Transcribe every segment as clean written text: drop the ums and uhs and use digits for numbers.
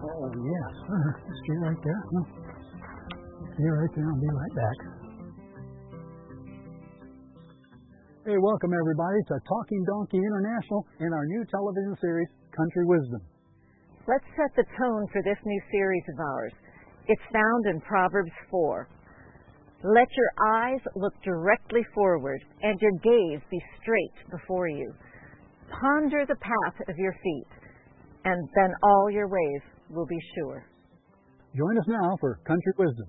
Oh, yes. Stay right there. Stay right there. I'll be right back. Hey, welcome everybody to Talking Donkey International in our new television series, Country Wisdom. Let's set the tone for this new series of ours. It's found in Proverbs 4. Let your eyes look directly forward and your gaze be straight before you. Ponder the path of your feet, and then all your ways will be sure. Join us now for Country Wisdom.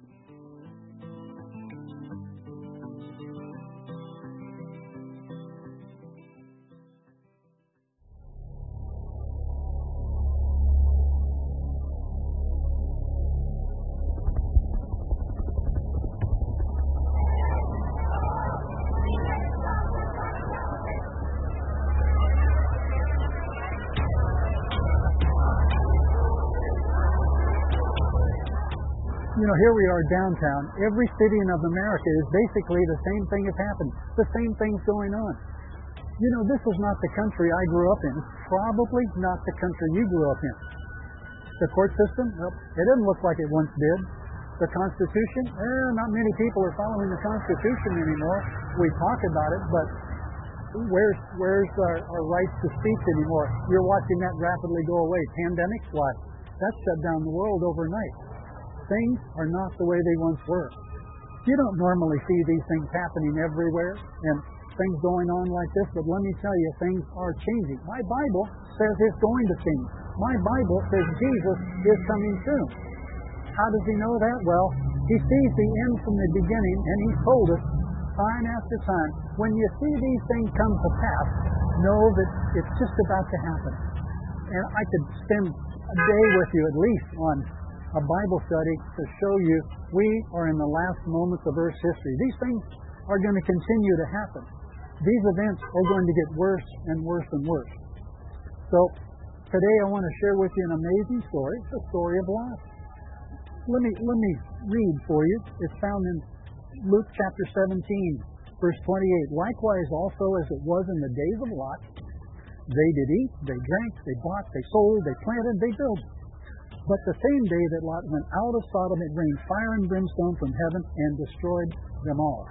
You know, here we are downtown. Every city in America is basically the same thing is happening. The same thing's going on. You know, this is not the country I grew up in. It's probably not the country you grew up in. The court system, well, it doesn't look like it once did. The Constitution, not many people are following the Constitution anymore. We talk about it, but where's our rights to speech anymore? You're watching that rapidly go away. Pandemics, why? That shut down the world overnight. Things are not the way they once were. You don't normally see these things happening everywhere and things going on like this, but let me tell you, things are changing. My Bible says it's going to change. My Bible says Jesus is coming soon. How does he know that? Well, he sees the end from the beginning, and he's told us time after time, when you see these things come to pass, know that it's just about to happen. And I could spend a day with you at least on a Bible study to show you we are in the last moments of Earth's history. These things are going to continue to happen. These events are going to get worse and worse and worse. So today I want to share with you an amazing story, the story of Lot. Let me read for you. It's found in Luke chapter 17, verse 28. Likewise also as it was in the days of Lot, they did eat, they drank, they bought, they sold, they planted, they built. But the same day that Lot went out of Sodom, it rained fire and brimstone from heaven and destroyed them all.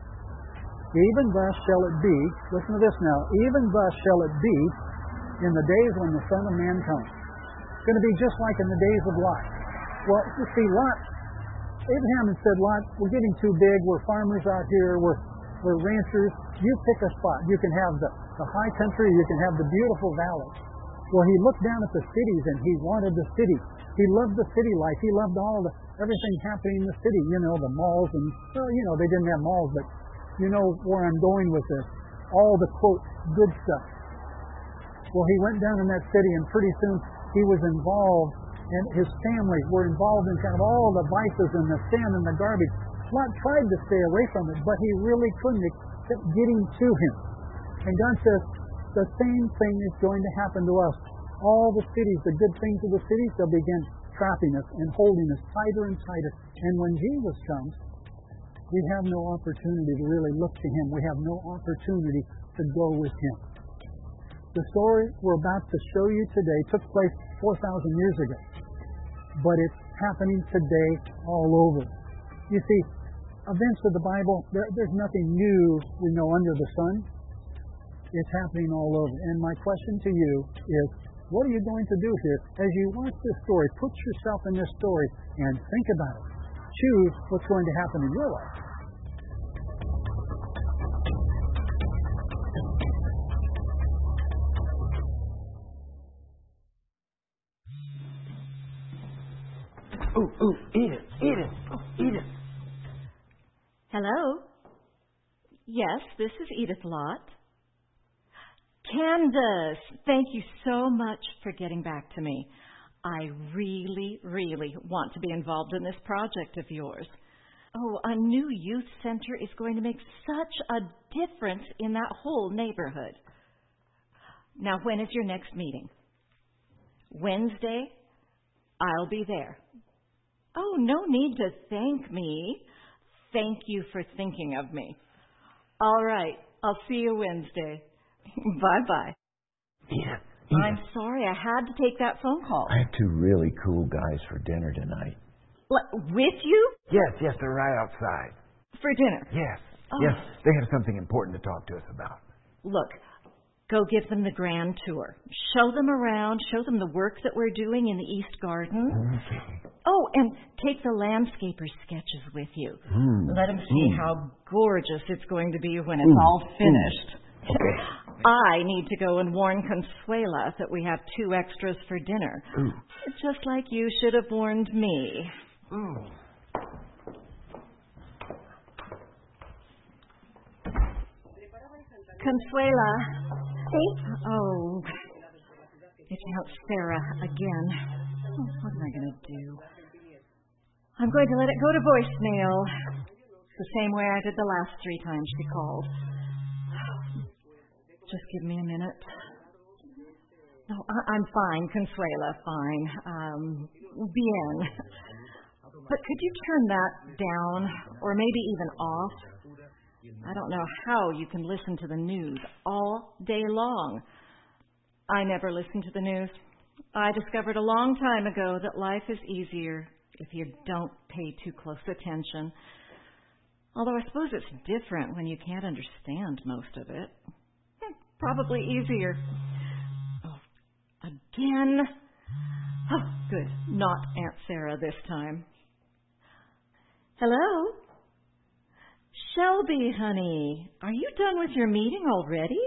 Even thus shall it be, listen to this now, even thus shall it be in the days when the Son of Man comes. It's going to be just like in the days of Lot. Well, you see, Lot, Abraham had said, Lot, we're getting too big, we're farmers out here, we're ranchers, you pick a spot. You can have the high country, you can have the beautiful valley. Well, he looked down at the cities and he wanted the city. He loved the city life. He loved everything happening in the city. You know, the malls and, well, you know, they didn't have malls, but you know where I'm going with this. All the, quote, good stuff. Well, he went down in that city and pretty soon he was involved and his family were involved in kind of all the vices and the sin and the garbage. Lot tried to stay away from it, but he really couldn't. It kept getting to him. And God says, the same thing is going to happen to us. All the cities, the good things of the cities, they'll begin trapping us and holding us tighter and tighter. And when Jesus comes, we have no opportunity to really look to him. We have no opportunity to go with him. The story we're about to show you today took place 4,000 years ago. But it's happening today all over. You see, events of the Bible, there's nothing new we know under the sun. It's happening all over. And my question to you is, what are you going to do here? As you watch this story, put yourself in this story and think about it. Choose what's going to happen in your life. Edith. Hello? Yes, this is Edith Lott. Candace, thank you so much for getting back to me. I really, really want to be involved in this project of yours. Oh, a new youth center is going to make such a difference in that whole neighborhood. Now, when is your next meeting? Wednesday? I'll be there. Oh, no need to thank me. Thank you for thinking of me. All right, I'll see you Wednesday. Bye-bye. I'm sorry, I had to take that phone call. I have two really cool guys for dinner tonight. With you? Yes, they're right outside. For dinner? Yes, Oh. yes, they have something important to talk to us about. Look, go give them the grand tour. Show them around, show them the work that we're doing in the East Garden. Okay. Oh, and take the landscaper's sketches with you. Let them see how gorgeous it's going to be when it's all finished. Okay. I need to go and warn Consuela that we have 2 extras for dinner. Just like you should have warned me. Consuela. Oh, it's Aunt Sarah again. What am I going to do? I'm going to let it go to voicemail. The same way I did the last 3 times she called. Just give me a minute. No, I'm fine, Consuela, fine. Bien. But could you turn that down, or maybe even off? I don't know how you can listen to the news all day long. I never listen to the news. I discovered a long time ago that life is easier if you don't pay too close attention. Although I suppose it's different when you can't understand most of it. Probably easier. Oh, again? Oh, good. Not Aunt Sarah this time. Hello? Shelby, honey, are you done with your meeting already?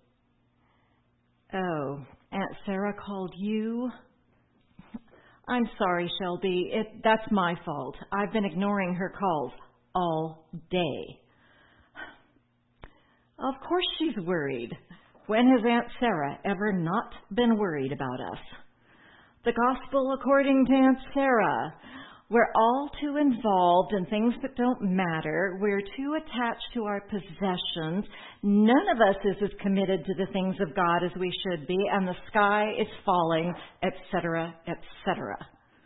Oh, Aunt Sarah called you? I'm sorry, Shelby. That's my fault. I've been ignoring her calls all day. Of course she's worried. When has Aunt Sarah ever not been worried about us? The gospel according to Aunt Sarah. We're all too involved in things that don't matter. We're too attached to our possessions. None of us is as committed to the things of God as we should be, and the sky is falling, etc., etc.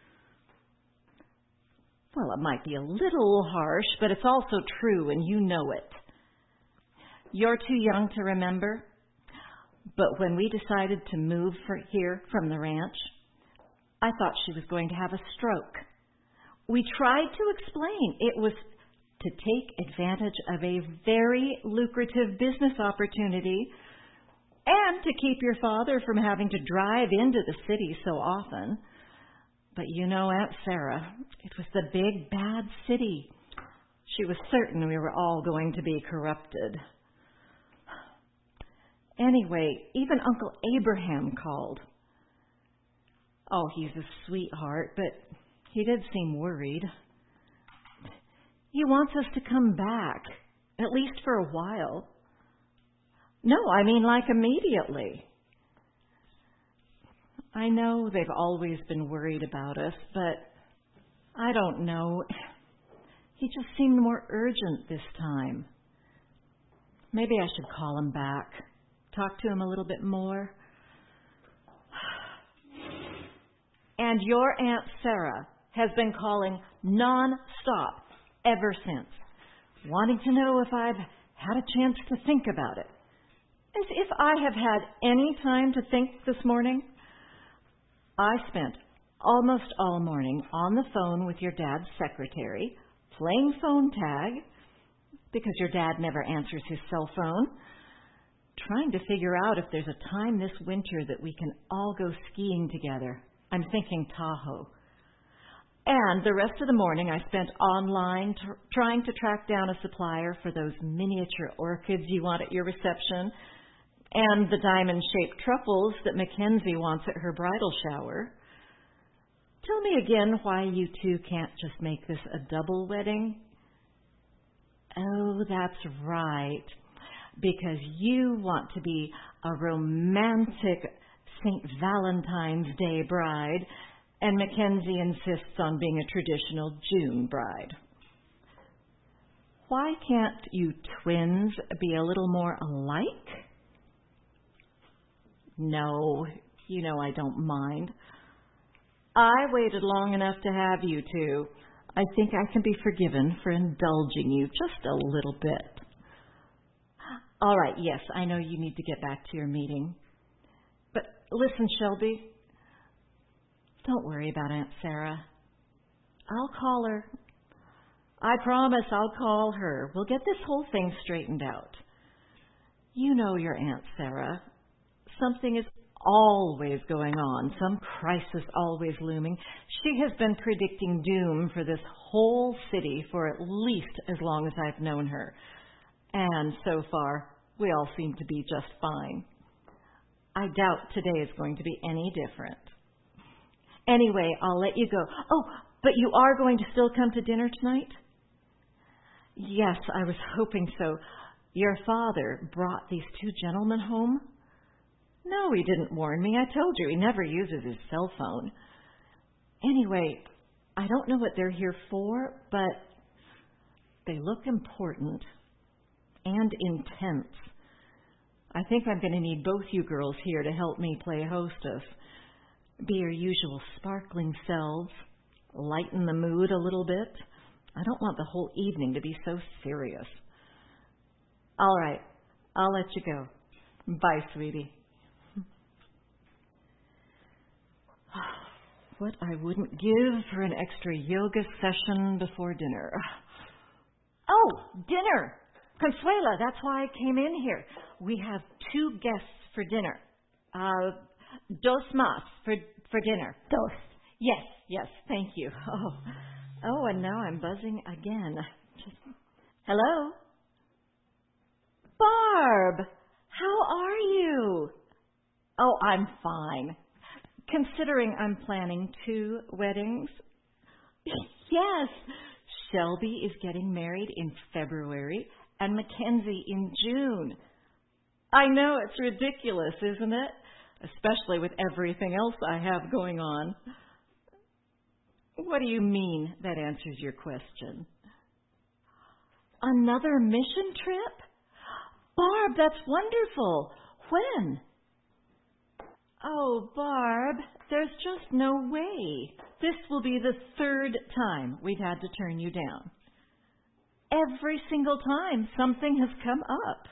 Well, it might be a little harsh, but it's also true, and you know it. You're too young to remember, but when we decided to move here from the ranch, I thought she was going to have a stroke. We tried to explain it was to take advantage of a very lucrative business opportunity and to keep your father from having to drive into the city so often. But you know, Aunt Sarah, it was the big, bad city. She was certain we were all going to be corrupted. Anyway, even Uncle Abraham called. Oh, he's a sweetheart, but he did seem worried. He wants us to come back, at least for a while. No, I mean like immediately. I know they've always been worried about us, but I don't know. He just seemed more urgent this time. Maybe I should call him back, talk to him a little bit more. And your Aunt Sarah has been calling non-stop ever since, wanting to know if I've had a chance to think about it. As if I have had any time to think this morning. I spent almost all morning on the phone with your dad's secretary, playing phone tag, because your dad never answers his cell phone, trying to figure out if there's a time this winter that we can all go skiing together. I'm thinking Tahoe. And the rest of the morning I spent online trying to track down a supplier for those miniature orchids you want at your reception and the diamond-shaped truffles that Mackenzie wants at her bridal shower. Tell me again why you two can't just make this a double wedding. Oh, that's right. Because you want to be a romantic St. Valentine's Day bride, and Mackenzie insists on being a traditional June bride. Why can't you twins be a little more alike? No, you know I don't mind. I waited long enough to have you two. I think I can be forgiven for indulging you just a little bit. All right, yes, I know you need to get back to your meeting. But Listen, Shelby, don't worry about Aunt Sarah. I'll call her. I promise I'll call her. We'll get this whole thing straightened out. You know your Aunt Sarah. Something is always going on, some crisis always looming. She has been predicting doom for this whole city for at least as long as I've known her. And so far, we all seem to be just fine. I doubt today is going to be any different. Anyway, I'll let you go. Oh, but you are going to still come to dinner tonight? Yes, I was hoping so. Your father brought these two gentlemen home? No, he didn't warn me. I told you, he never uses his cell phone. Anyway, I don't know what they're here for, but they look important and intense. I think I'm going to need both you girls here to help me play hostess. Be your usual sparkling selves. Lighten the mood a little bit. I don't want the whole evening to be so serious. All right, I'll let you go. Bye, sweetie. What I wouldn't give for an extra yoga session before dinner. Oh, dinner! Consuela, that's why I came in here. We have 2 guests for dinner. Dos más for dinner. Dos. Yes, thank you. Oh, and now I'm buzzing again. Hello? Barb, how are you? Oh, I'm fine. Considering I'm planning 2 weddings. Yes, Shelby is getting married in February and Mackenzie in June. I know, it's ridiculous, isn't it? Especially with everything else I have going on. What do you mean that answers your question? Another mission trip? Barb, that's wonderful. When? Oh, Barb, there's just no way. This will be the 3rd time we've had to turn you down. Every single time something has come up.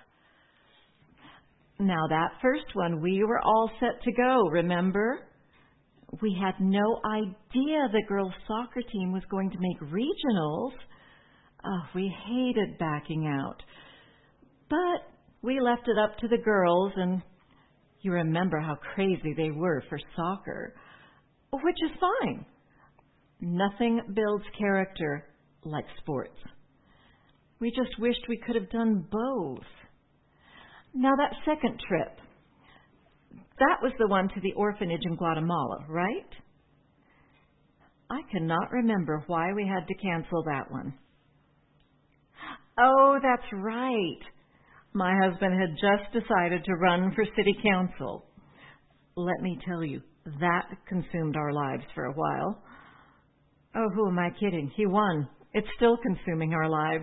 Now, that first one, we were all set to go, remember? We had no idea the girls' soccer team was going to make regionals. We hated backing out. But we left it up to the girls, and you remember how crazy they were for soccer, which is fine. Nothing builds character like sports. We just wished we could have done both. Now, that second trip, that was the one to the orphanage in Guatemala, right? I cannot remember why we had to cancel that one. Oh, that's right. My husband had just decided to run for city council. Let me tell you, that consumed our lives for a while. Oh, who am I kidding? He won. It's still consuming our lives.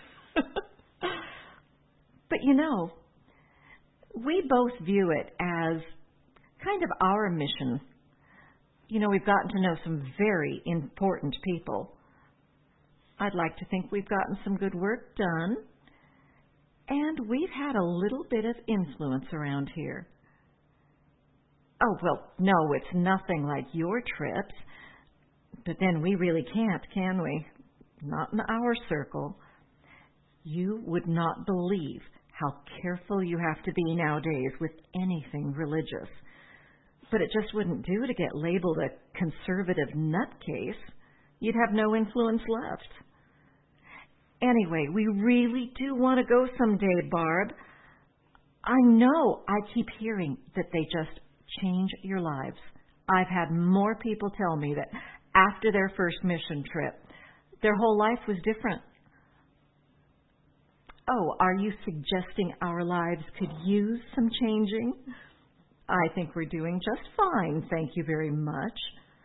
But you know, we both view it as kind of our mission. You know, we've gotten to know some very important people. I'd like to think we've gotten some good work done. And we've had a little bit of influence around here. Oh, well, no, it's nothing like your trips. But then we really can't, can we? Not in our circle. You would not believe how careful you have to be nowadays with anything religious. But it just wouldn't do to get labeled a conservative nutcase. You'd have no influence left. Anyway, we really do want to go someday, Barb. I know I keep hearing that they just change your lives. I've had more people tell me that after their first mission trip, their whole life was different. Oh, are you suggesting our lives could use some changing? I think we're doing just fine, thank you very much.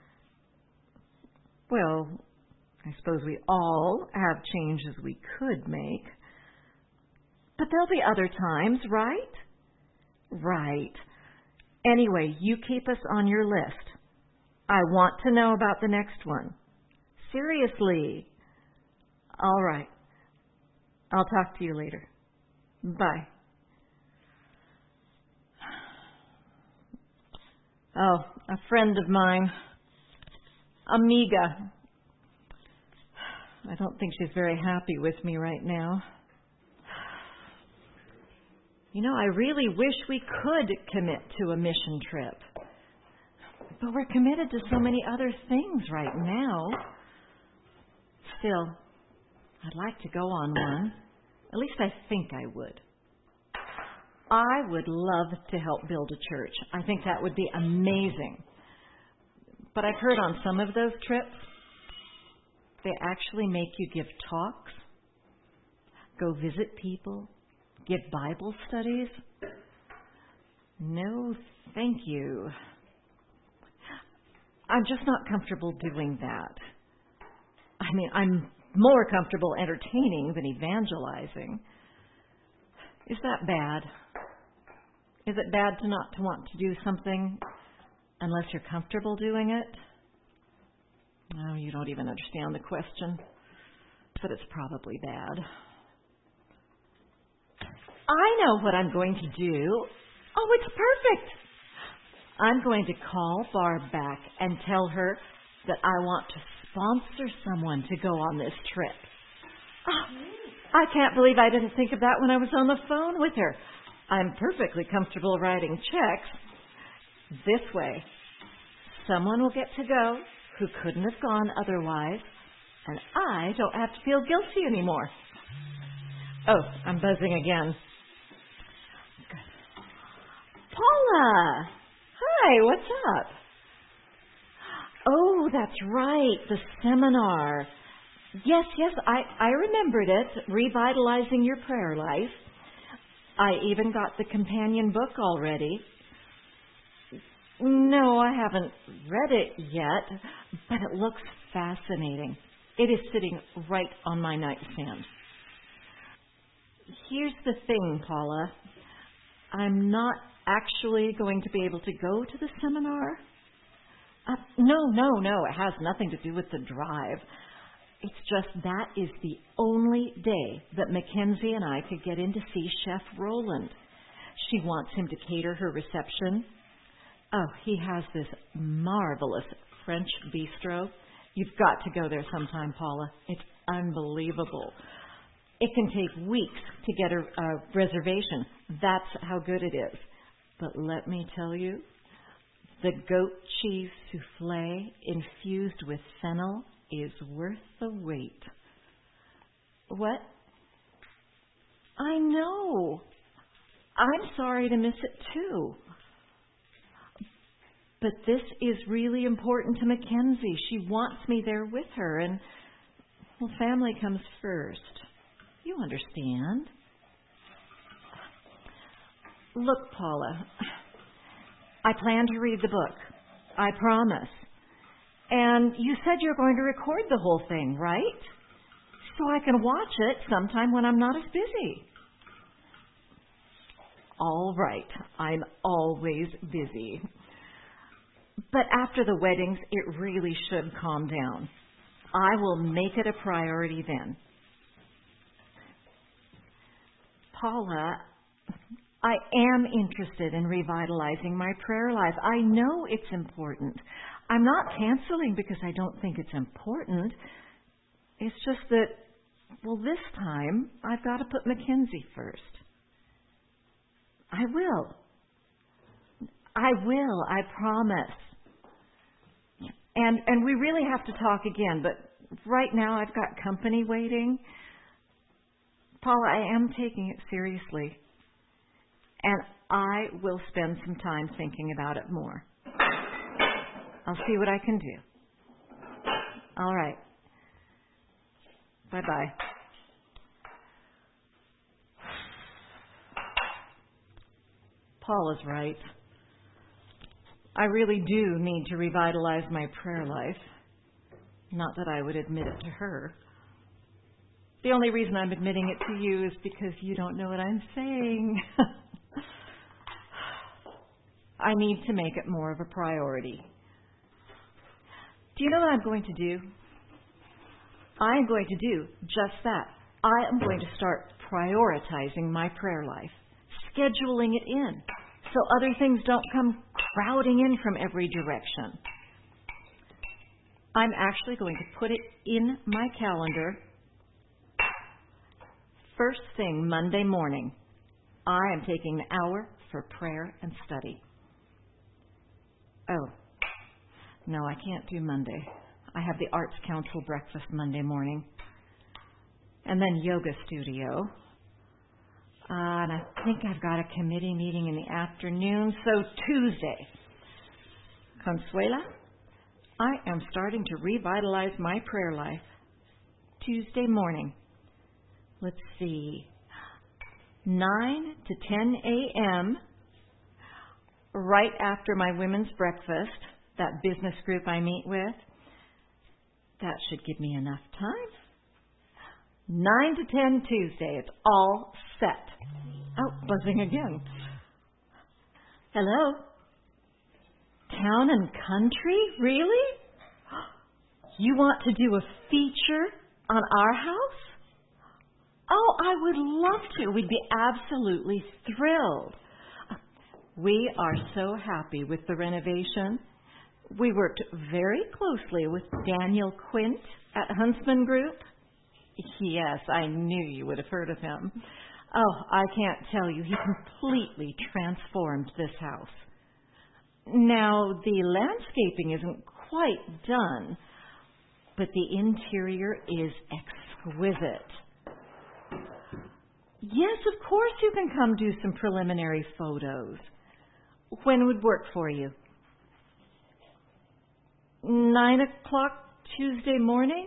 Well, I suppose we all have changes we could make. But there'll be other times, right? Right. Anyway, you keep us on your list. I want to know about the next one. Seriously. All right. I'll talk to you later. Bye. Oh, a friend of mine. Amiga. I don't think she's very happy with me right now. You know, I really wish we could commit to a mission trip. But we're committed to so many other things right now. Still, I'd like to go on one. At least I think I would. I would love to help build a church. I think that would be amazing. But I've heard on some of those trips, they actually make you give talks, go visit people, give Bible studies. No, thank you. I'm just not comfortable doing that. I mean, I'm more comfortable entertaining than evangelizing. Is that bad? Is it bad to not to want to do something unless you're comfortable doing it? No, you don't even understand the question, but it's probably bad. I know what I'm going to do. Oh, it's perfect. I'm going to call Barb back and tell her that I want to sponsor someone to go on this trip. Oh, I can't believe I didn't think of that when I was on the phone with her. I'm perfectly comfortable writing checks. This way, someone will get to go who couldn't have gone otherwise, and I don't have to feel guilty anymore. Oh, I'm buzzing again. Good. Paula! Hi, what's up? Oh, that's right, the seminar. Yes, I remembered it, Revitalizing Your Prayer Life. I even got the companion book already. No, I haven't read it yet, but it looks fascinating. It is sitting right on my nightstand. Here's the thing, Paula. I'm not actually going to be able to go to the seminar. No, it has nothing to do with the drive. It's just that is the only day that Mackenzie and I could get in to see Chef Roland. She wants him to cater her reception. Oh, he has this marvelous French bistro. You've got to go there sometime, Paula. It's unbelievable. It can take weeks to get a reservation. That's how good it is. But let me tell you, the goat cheese souffle infused with fennel is worth the wait. What? I know. I'm sorry to miss it too. But this is really important to Mackenzie. She wants me there with her, and, well, family comes first. You understand. Look, Paula, I plan to read the book. I promise. And you said you're going to record the whole thing, right? So I can watch it sometime when I'm not as busy. All right. I'm always busy. But after the weddings, it really should calm down. I will make it a priority then. Paula, I am interested in revitalizing my prayer life. I know it's important. I'm not canceling because I don't think it's important. It's just that, well, this time I've got to put Mackenzie first. I will, I promise. And we really have to talk again, but right now I've got company waiting. Paula, I am taking it seriously. And I will spend some time thinking about it more. I'll see what I can do. All right. Bye-bye. Paula's right. I really do need to revitalize my prayer life. Not that I would admit it to her. The only reason I'm admitting it to you is because you don't know what I'm saying. I need to make it more of a priority. Do you know what I'm going to do? I'm going to do just that. I am going to start prioritizing my prayer life, scheduling it in, so other things don't come crowding in from every direction. I'm actually going to put it in my calendar. First thing Monday morning, I am taking an hour for prayer and study. Oh, no, I can't do Monday. I have the Arts Council breakfast Monday morning. And then yoga studio. And I think I've got a committee meeting in the afternoon. So Tuesday. Consuela, I am starting to revitalize my prayer life. Tuesday morning. Let's see. 9 to 10 a.m. right after my women's breakfast, that business group I meet with. That should give me enough time. 9 to 10 Tuesday. It's all set. Oh, buzzing again. Hello? Town and country? Really? You want to do a feature on our house? Oh, I would love to. We'd be absolutely thrilled. We are so happy with the renovation. We worked very closely with Daniel Quint at Huntsman Group. Yes, I knew you would have heard of him. Oh, I can't tell you. He completely transformed this house. Now, the landscaping isn't quite done, but the interior is exquisite. Yes, of course you can come do some preliminary photos. When would work for you? 9 o'clock Tuesday morning?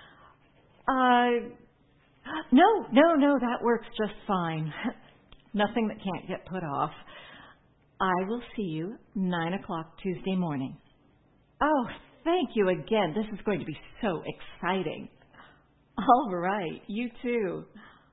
No, that works just fine. Nothing that can't get put off. I will see you 9 o'clock Tuesday morning. Oh, thank you again. This is going to be so exciting. All right, you too.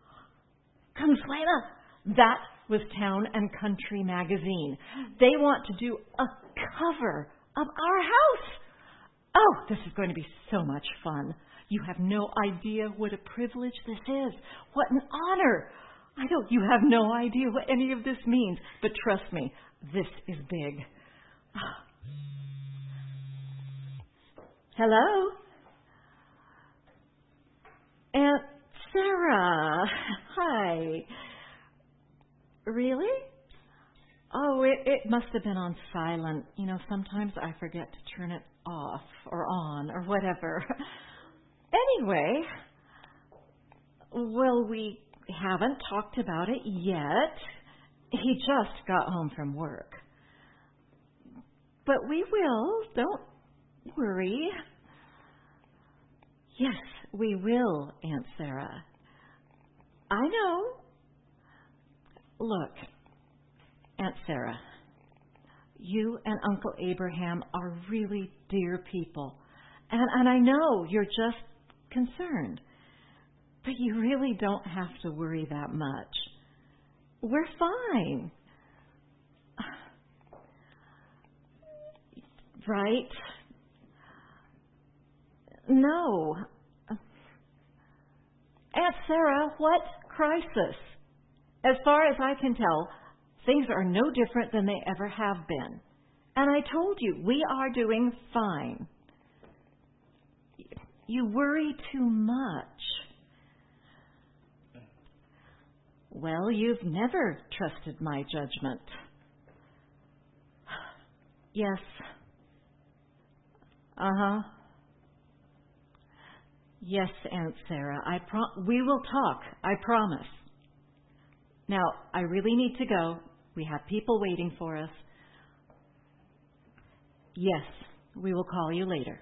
Consuela, that was Town and Country magazine. They want to do a cover of our house. Oh, this is going to be so much fun. You have no idea what a privilege this is. What an honor. You have no idea what any of this means, but trust me, this is big. Hello? Aunt Sarah. Hi. Really? Oh, it must have been on silent. Sometimes I forget to turn it off or on or whatever. Anyway, well, we haven't talked about it yet. He just got home from work. But we will. Don't worry. Yes, we will, Aunt Sarah. I know. Look, Aunt Sarah, you and Uncle Abraham are really dear people. And I know you're just concerned. But you really don't have to worry that much. We're fine. Right? No. Aunt Sarah, what crisis? As far as I can tell, things are no different than they ever have been. And I told you, we are doing fine. You worry too much. Well, you've never trusted my judgment. Yes. Uh-huh. Yes, Aunt Sarah. We will talk. I promise. Now, I really need to go. We have people waiting for us. Yes, we will call you later.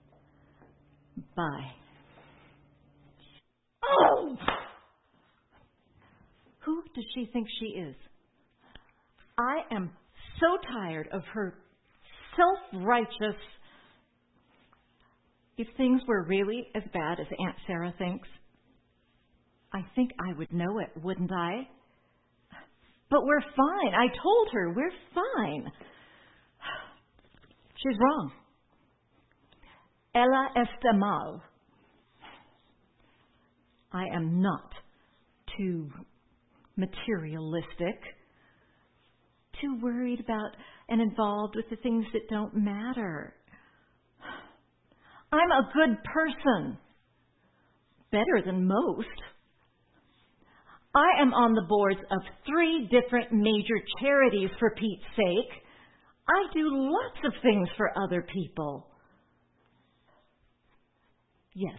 Bye. Oh! Who does she think she is? I am so tired of her self-righteous... If things were really as bad as Aunt Sarah thinks, I think I would know it, wouldn't I? But we're fine. I told her we're fine. She's wrong. Ella está mal. I am not too materialistic, too worried about and involved with the things that don't matter. I'm a good person. Better than most. I am on the boards of 3 different major charities, for Pete's sake. I do lots of things for other people. Yes,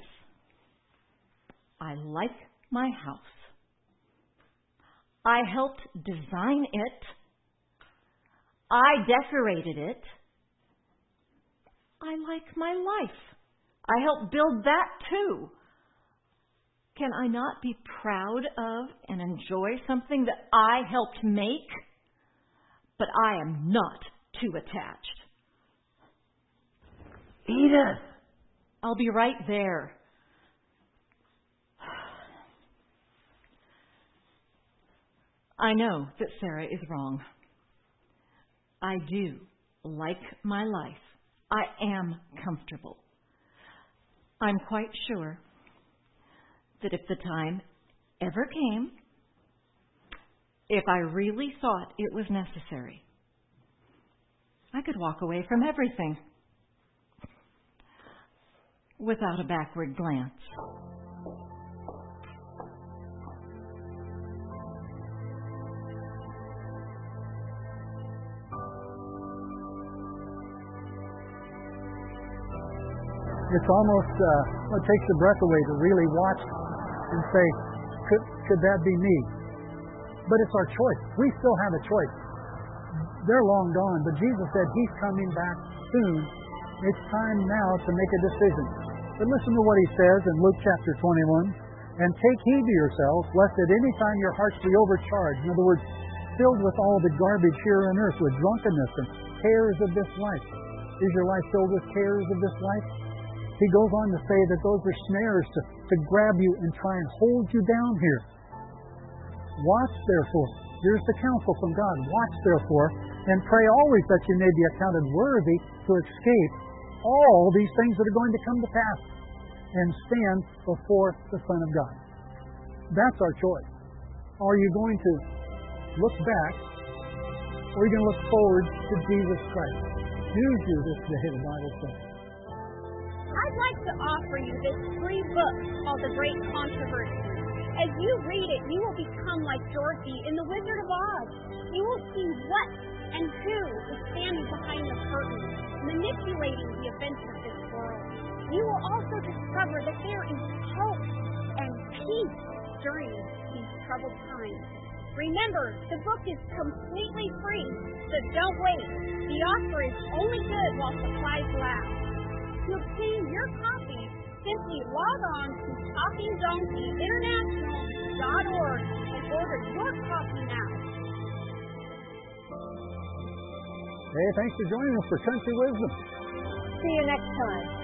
I like my house. I helped design it. I decorated it. I like my life. I helped build that too. Can I not be proud of and enjoy something that I helped make? But I am not too attached. Edith! I'll be right there. I know that Sarah is wrong. I do like my life. I am comfortable. I'm quite sure that if the time ever came, if I really thought it was necessary, I could walk away from everything without a backward glance. It's almost, it takes the breath away to really watch and say, could that be me? But it's our choice. We still have a choice. They're long gone, but Jesus said He's coming back soon. It's time now to make a decision. But listen to what He says in Luke chapter 21. And take heed to yourselves, lest at any time your hearts be overcharged. In other words, filled with all the garbage here on earth, with drunkenness and cares of this life. Is your life filled with cares of this life? He goes on to say that those are snares to grab you and try and hold you down here. Watch, therefore. Here's the counsel from God. Watch, therefore, and pray always that you may be accounted worthy to escape all these things that are going to come to pass and stand before the Son of God. That's our choice. Are you going to look back, or are you going to look forward to Jesus Christ? Choose you this day, the Bible says. I'd like to offer you this free book called The Great Controversy. As you read it, you will become like Dorothy in The Wizard of Oz. You will see what and who is standing behind the curtain, manipulating the events of this world. You will also discover that there is hope and peace during these troubled times. Remember, the book is completely free, so don't wait. The offer is only good while supplies last. To obtain your copy, simply log on to TalkingDonkeyInternational.org and order your copy now. Hey, thanks for joining us for Country Wisdom. See you next time.